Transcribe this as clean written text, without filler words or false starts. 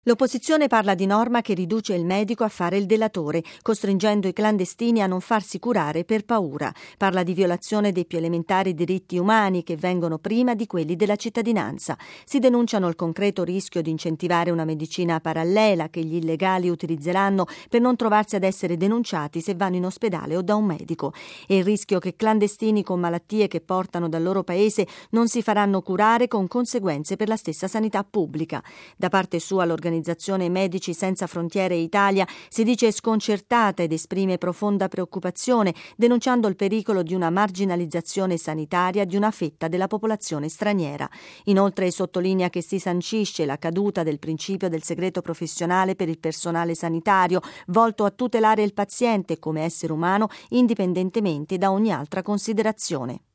L'opposizione parla di norma che riduce il medico a fare il delatore, costringendo i clandestini a non farsi curare per paura. Parla di violazione dei più elementari diritti umani che vengono prima di quelli della cittadinanza. Si denunciano il concreto rischio di incentivare una medicina parallela che gli illegali utilizzeranno per non trovarsi ad essere denunciati se vanno in ospedale o da un medico, e il rischio che clandestini con malattie che portano dal loro paese non si faranno curare con conseguenze per la stessa sanità pubblica. Da parte sua l'organizzazione Medici Senza Frontiere Italia si dice sconcertata ed esprime profonda preoccupazione, denunciando il pericolo di una marginalizzazione sanitaria di una fetta della popolazione straniera. Inoltre sottolinea che si sancisce la caduta del principio del segreto professionale per il personale sanitario, volto a tutelare il paziente come essere umano indipendentemente da ogni altra considerazione.